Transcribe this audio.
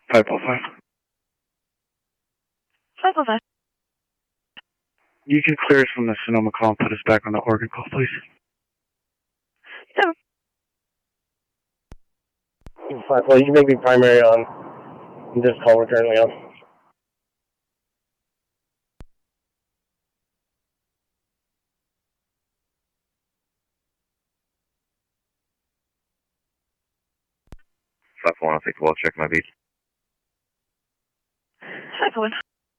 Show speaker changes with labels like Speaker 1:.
Speaker 1: 505.
Speaker 2: 505.
Speaker 1: You can clear us from the Sonoma call and put us back on the Oregon call, please.
Speaker 2: 7.
Speaker 3: 5, well, you can make me primary on this call we're currently on.
Speaker 4: I'll take the wall, check my beat.
Speaker 2: 501.